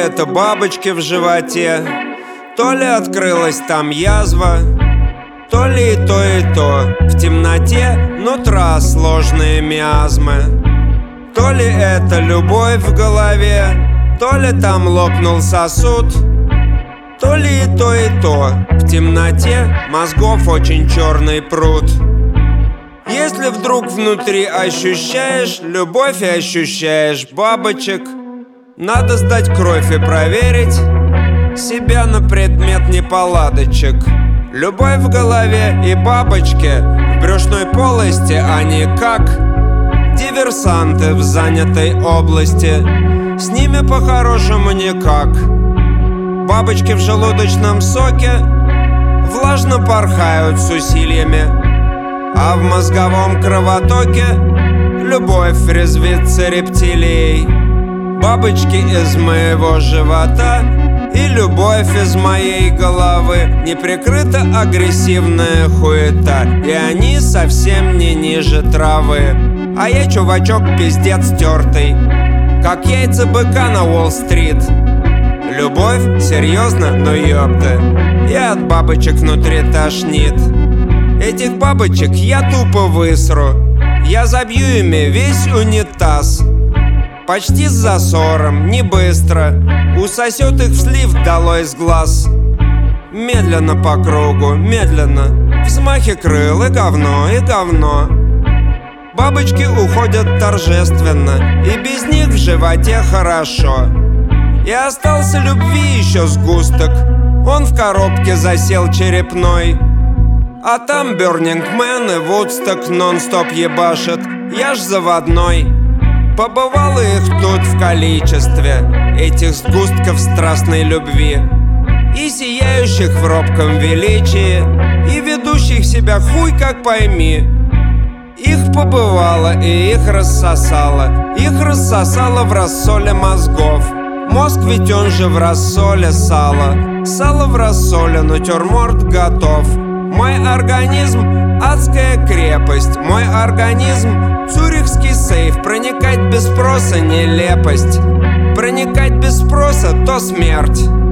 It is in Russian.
это бабочки в животе, то ли открылась там язва, то ли и то, и то. В темноте нутра сложные миазмы. То ли это любовь в голове, то ли там лопнул сосуд, то ли и то, и то. В темноте мозгов очень черный пруд. Если вдруг внутри ощущаешь любовь и ощущаешь бабочек, надо сдать кровь и проверить себя на предмет неполадочек. Любовь в голове и бабочки в брюшной полости, они как диверсанты в занятой области. С ними по-хорошему никак. Бабочки в желудочном соке влажно порхают с усилиями, а в мозговом кровотоке любовь резвится рептилией. Бабочки из моего живота и любовь из моей головы, неприкрыто агрессивная хуета, и они совсем не ниже травы. А я чувачок пиздец тертый, как яйца быка на Уолл-стрит. Любовь? Серьезно? Ну ёпта. И от бабочек внутри тошнит. Этих бабочек я тупо высру. Я забью ими весь унитаз. Почти с засором, не быстро. Усосет их в слив долой с глаз. Медленно по кругу, медленно. Взмахи крыл и говно, и говно. Бабочки уходят торжественно, и без них в животе хорошо. И остался любви еще сгусток, он в коробке засел черепной. А там Burning Man и Woodstock нон-стоп ебашит, я ж заводной. Побывало их тут в количестве, этих сгустков страстной любви, и сияющих в робком величии, и ведущих себя хуй как пойми. Их побывало и их рассосало в рассоле мозгов. Мозг ведь он же в рассоле сало. Сало в рассоле, натюрморт готов. Мой организм — адская крепость. Мой организм — цюрихский сейф. Проникать без спроса — нелепость. Проникать без спроса — то смерть.